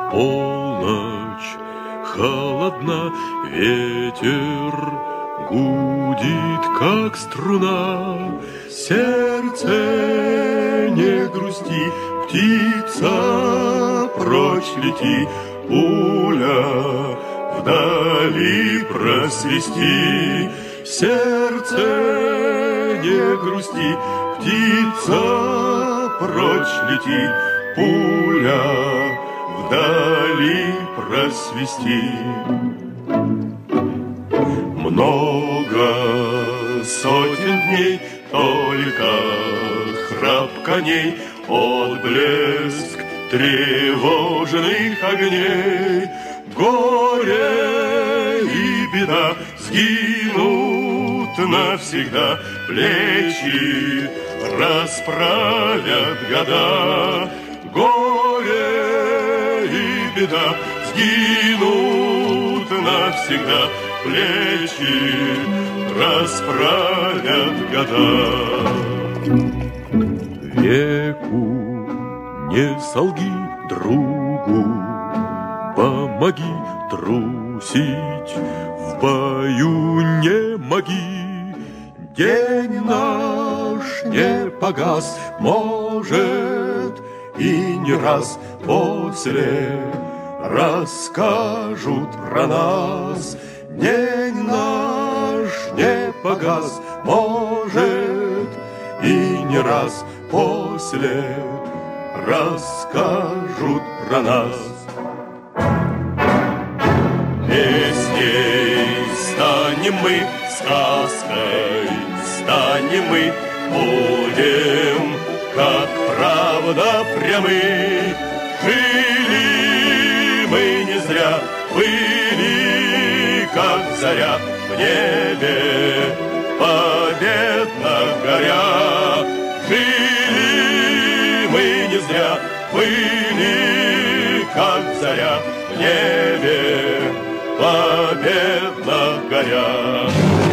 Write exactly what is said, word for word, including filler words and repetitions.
Полночь холодна, ветер гудит, как струна. Сердце, не грусти, птица, прочь лети, пуля вдали просвисти. Сердце, не грусти, птица, прочь лети, пуля вдали просвисти. Много сотен дней, только храп коней, отблеск тревожных огней. Горе и беда сгинут навсегда, плечи расправят года. Горе и беда сгинут навсегда, плечи расправят года. Веку не солги другу, помоги трусить, в бою не моги. День наш не погас, может, и не раз после расскажут про нас. День наш не погас, может, и не раз после расскажут про нас. Песней станем мы, сказкой станем мы, будем, как правда, прямы. Жили мы не зря, были, как заря, в небе победно горя. Жили мы не зря, были, как заря, в небе победно горя.